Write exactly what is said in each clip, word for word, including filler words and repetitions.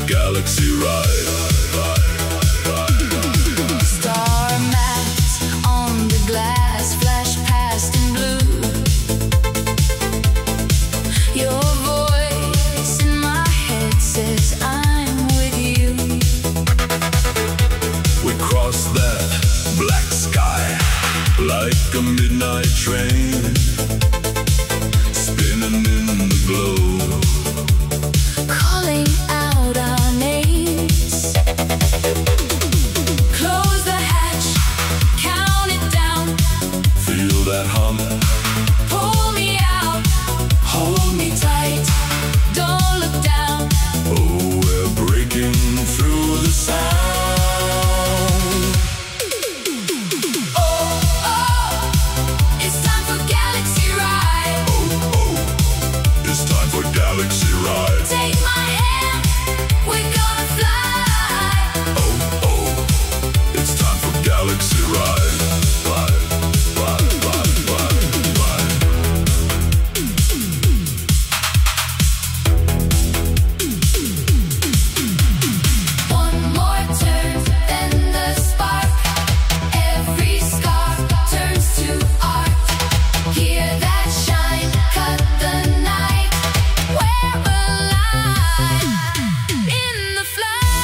Galaxy Ride. Star maps on the glass flash past in blue. Your voice in my head says I'm with you. We cross that black sky like a midnight train, spinning in the glow, calling out our names. Close the hatch, count it down. feel that hum, Pull me out, hold me tight. Don't look down. oh we're breaking through the sound. Oh, oh, it's time for Galaxy Ride. Oh, oh, it's time for Galaxy Ride. Take my hand, we're gonna fly. Oh, oh, it's time for Galaxy Ride. Ride, ride, ride, ride, ride. One more turn, then the spark. Every scar turns to art. Hear that shine, cut the night. We're alive in the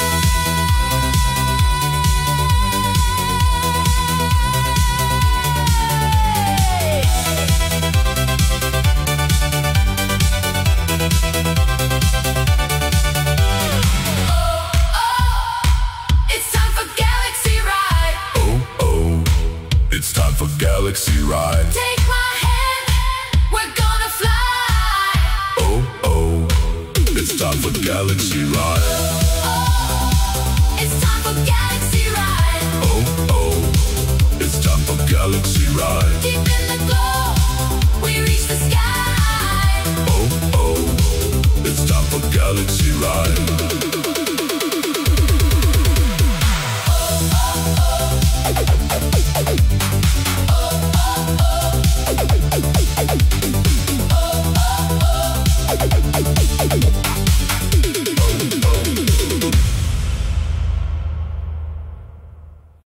Oh, oh, it's time for Galaxy Ride. Oh, oh, it's time for Galaxy Ride. Take my hand, we're gonna fly. Oh, oh, it's time for Galaxy Ride. Oh, it's time for Galaxy Ride. Oh, oh, it's time for Galaxy Ride. Deep in the glow, we reach the sky. Oh, oh, it's time for Galaxy Ride.